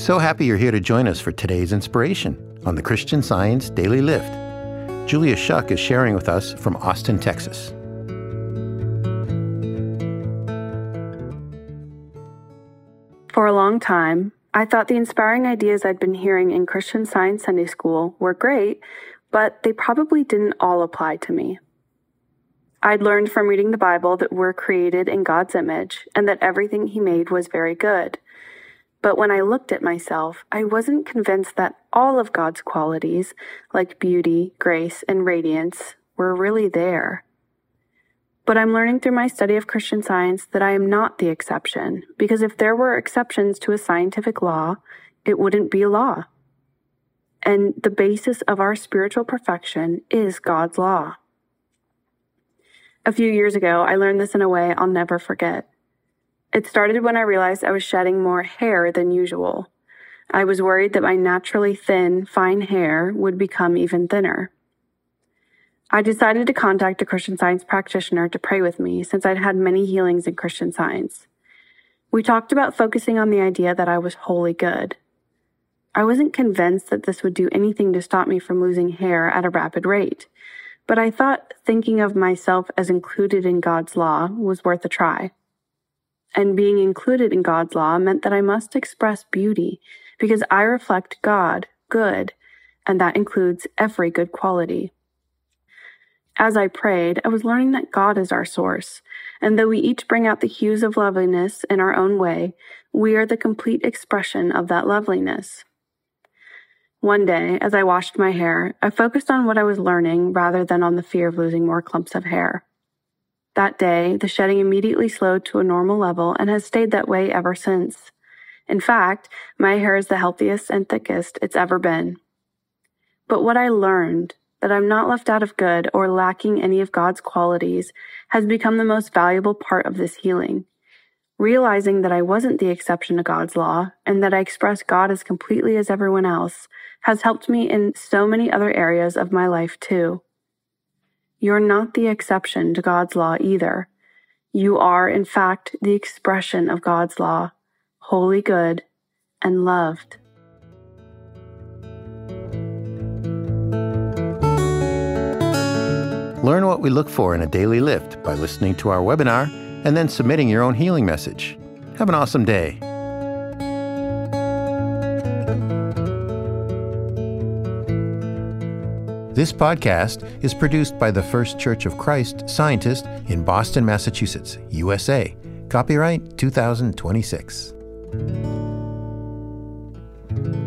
So happy you're here to join us for today's inspiration on the Christian Science Daily Lift. Julia Shuck is sharing with us from Austin, Texas. For a long time, I thought the inspiring ideas I'd been hearing in Christian Science Sunday School were great, but they probably didn't all apply to me. I'd learned from reading the Bible that we're created in God's image and that everything He made was very good. But when I looked at myself, I wasn't convinced that all of God's qualities, like beauty, grace, and radiance, were really there. But I'm learning through my study of Christian Science that I am not the exception, because if there were exceptions to a scientific law, it wouldn't be a law. And the basis of our spiritual perfection is God's law. A few years ago, I learned this in a way I'll never forget. It started when I realized I was shedding more hair than usual. I was worried that my naturally thin, fine hair would become even thinner. I decided to contact a Christian Science practitioner to pray with me since I'd had many healings in Christian Science. We talked about focusing on the idea that I was wholly good. I wasn't convinced that this would do anything to stop me from losing hair at a rapid rate, but I thought thinking of myself as included in God's law was worth a try. And being included in God's law meant that I must express beauty because I reflect God, good, and that includes every good quality. As I prayed, I was learning that God is our source, and though we each bring out the hues of loveliness in our own way, we are the complete expression of that loveliness. One day, as I washed my hair, I focused on what I was learning rather than on the fear of losing more clumps of hair. That day, the shedding immediately slowed to a normal level and has stayed that way ever since. In fact, my hair is the healthiest and thickest it's ever been. But what I learned, that I'm not left out of good or lacking any of God's qualities, has become the most valuable part of this healing. Realizing that I wasn't the exception to God's law and that I express God as completely as everyone else has helped me in so many other areas of my life too. You're not the exception to God's law either. You are, in fact, the expression of God's law, wholly good and loved. Learn what we look for in a daily lift by listening to our webinar and then submitting your own healing message. Have an awesome day. This podcast is produced by the First Church of Christ Scientist in Boston, Massachusetts, USA. Copyright 2026.